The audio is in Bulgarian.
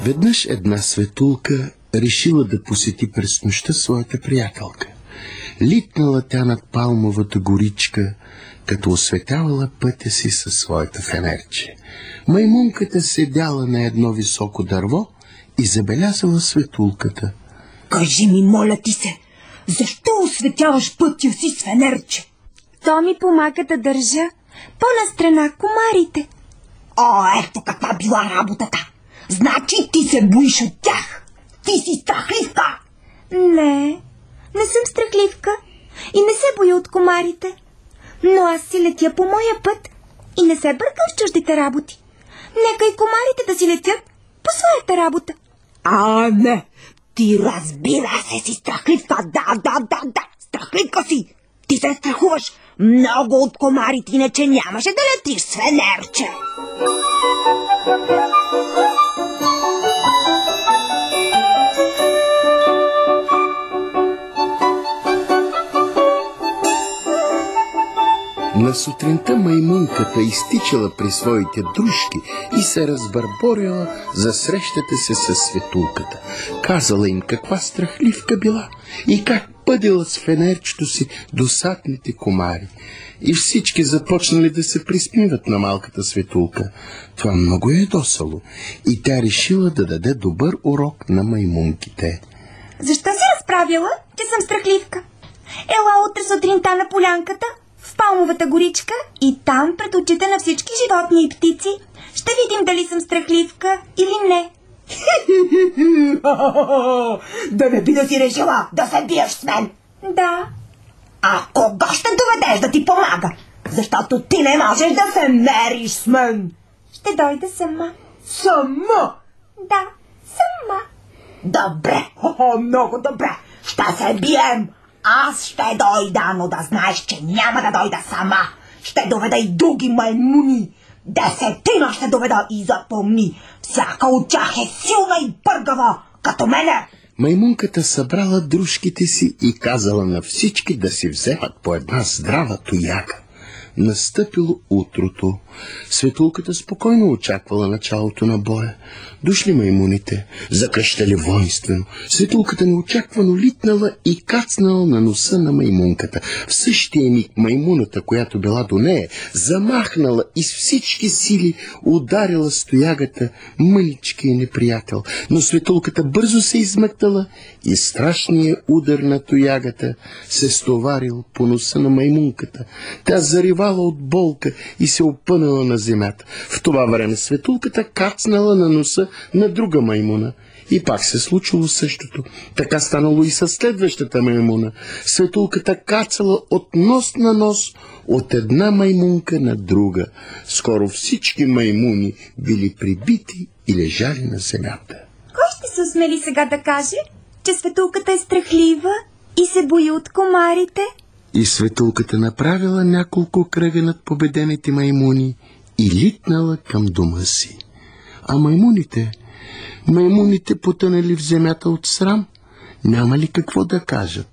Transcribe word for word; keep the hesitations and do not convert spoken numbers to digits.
Веднъж една светулка решила да посети през нощта своята приятелка. Литнала тя над палмовата горичка, като осветявала пътя си със своята фенерче. Маймунката седяла на едно високо дърво и забелязала светулката. Кажи ми, моля ти се, защо осветяваш пътя си с фенерче? То ми помага да държа по-настрана комарите. О, ето каква била работата! Значи ти се боиш от тях! Ти си страхливка! Не, не съм страхливка и не се боя от комарите. Но аз си летя по моя път и не се бъркам в чуждите работи. Нека и комарите да си летят по своята работа. А, не! Ти разбира се си страхливка! Да, да, да, да! Страхливка си! Ти се страхуваш много от комарите, иначе нямаше да летиш с фенерче! На сутринта маймунката изтичала при своите дружки и се разбърборила за срещата се с светулката. Казала им каква страхливка била и как пъдила с фенерчето си досадните комари. И всички започнали да се присмиват на малката светулка. Това много е ядосало и тя решила да даде добър урок на маймунките. Защо си разправила, че съм страхливка? Ела утре сутринта на полянката, в палмовата горичка, и там пред очите на всички животни и птици ще видим дали съм страхливка или не. Да не би да си решила да се биеш с мен? Да. А кога ще доведеш да ти помага? Защото ти не можеш да се мериш с мен. Ще дойда сама. Сама? Да, сама. Добре, О, много добре. Ще се бием. Аз ще дойда, но да знаеш, че няма да дойда сама. Ще доведа и други маймуни. Десетина ще доведа и запомни. Всяка от тях е силна и бъргава, като мене. Маймунката събрала дружките си и казала на всички да си вземат по една здрава тояга. Настъпило утрото. Светулката спокойно очаквала началото на боя. Дошли маймуните, закръщали воинствено. Светулката неочаквано литнала и кацнала на носа на маймунката. В същия миг маймуната, която била до нея, замахнала и с всички сили ударила с тоягата мъничкия неприятел. Но светулката бързо се измъктала и страшният удар на тоягата се стоварил по носа на маймунката. Тя заривала от болка и се опънала на земята. В това време светулката кацнала на носа на друга маймуна. И пак се случило същото. Така станало и със следващата маймуна. Светулката кацала от нос на нос, от една маймунка на друга. Скоро всички маймуни били прибити и лежали на земята. Кой ще се осмели сега да каже, че светулката е страхлива и се бои от комарите? И светулката направила няколко кръга над победените маймуни и литнала към дома си. А маймуните, маймуните потънали в земята от срам, няма ли какво да кажат?